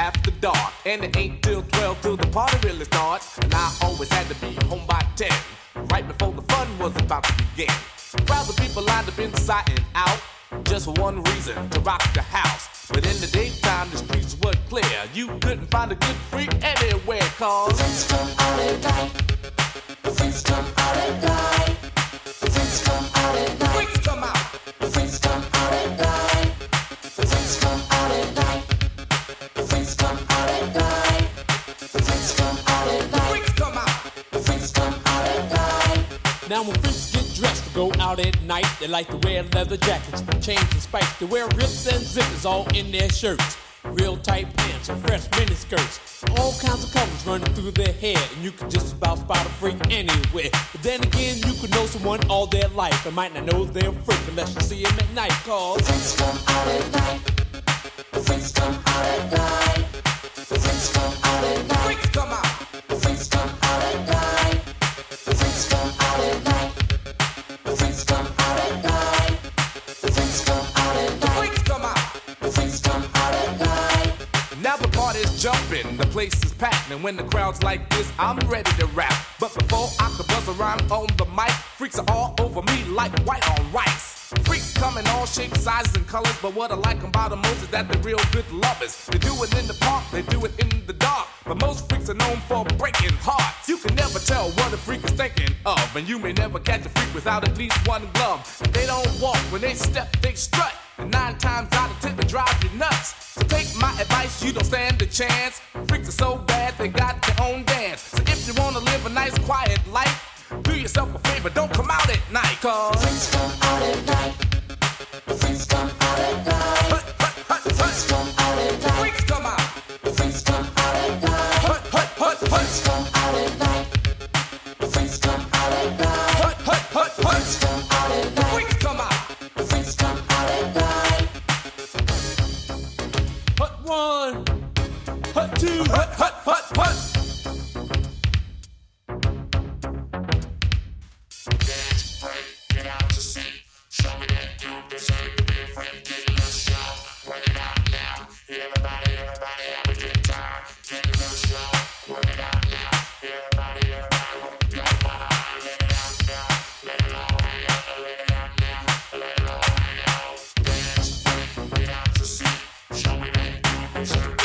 after dark. And it ain't till 12 till the party really starts. And I always had to be home by 10, right before the fun was about to begin. Crowds of people lined up inside and out, just for one reason, to rock the house. But in the daytime, the streets were clear. You couldn't find a good freak anywhere, cause the freaks come out at night. The freaks come out at night. The freaks come out at night. Freaks come out. The freaks come out at night. The freaks come out at night. The freaks come out at night. The freaks come out at night. Freaks come out. The freaks come out at night. Now when freaks get dressed to go out at night, they like to wear leather jackets, chains and spikes. They wear rips and zippers all in their shirts, real tight pants and fresh mini skirts. All kinds of colors running through their hair, and you can just about spot a freak anywhere. But then again, you could know someone all their life and might not know they're a freak unless you see him at night. Cause the freaks come out at night. The freaks come out at night. The freaks come out at night. Freaks come out. The freaks come out at night. The freaks come out at night. The freaks come out at night. The freaks come out at night. Freaks come out. The freaks come out at night. Now the party's jumping, the place is packed, and when the crowd's like this, I'm ready to rap. But before I could buzz a rhyme on the mic, freaks are all over me like white on rice. Freaks come in all shapes, sizes, and colors, but what I like about them most is that they're real good lovers. They do it in the park, they do it in the dark, but most freaks are known for breaking hearts. You can never tell what a freak is thinking of, and you may never catch a freak without at least one glove. They don't walk, when they step, they strut, and 9 times out of 10 they drive you nuts. So take my advice, you don't stand a chance. Freaks are so bad, they got their own dance. So if you wanna live a nice quiet life, do yourself a favor, don't come out at night. Cause the freaks come out at night. The freaks come out at night. The freaks come out at night. Freaks come out. The freaks come out at night. The freaks come out at night. The freaks come out at night. The freaks come out at night. Freaks come out. The freaks come out at night. Hut 1, hut 2, hut. Show me that you deserve.